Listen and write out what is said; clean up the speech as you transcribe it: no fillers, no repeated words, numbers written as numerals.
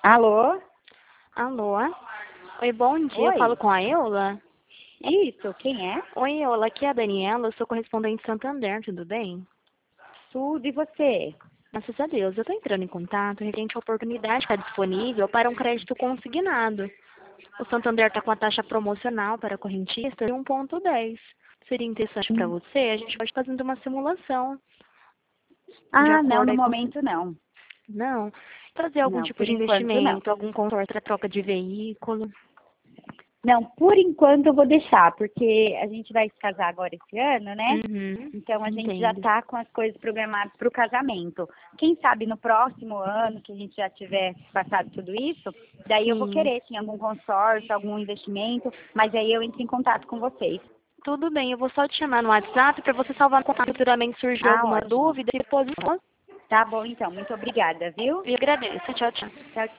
Alô? Alô? Oi, bom dia. Eu falo Oi? com a Eula? Isso, quem é? Oi, Eula, aqui é a Daniela, eu sou correspondente Santander, tudo bem? Tudo e você? Graças a Deus, eu estou entrando em contato referente à oportunidade que está disponível para um crédito consignado. O Santander está com a taxa promocional para correntistas de 1,10. Seria interessante para Hum. você? A gente pode fazer uma simulação de Ah, não, acordo no aí com... momento não. Não, fazer algum Não, tipo por de enquanto não. investimento, algum consórcio para troca de veículo. Não, por enquanto eu vou deixar, porque a gente vai se casar agora esse ano, né? Uhum, Então a gente já entendo. tá com as coisas programadas para o casamento. Quem sabe no próximo ano, que a gente já tiver passado tudo isso, daí eu vou Sim. querer, sim, algum consórcio, algum investimento, mas aí eu entro em contato com vocês. Tudo bem, eu vou só te chamar no WhatsApp para você salvar no contato futuramente surgir Ah, alguma ótimo. dúvida e depois Tá bom, então. Muito obrigada, viu? eu agradeço. Tchau, tchau. Tchau,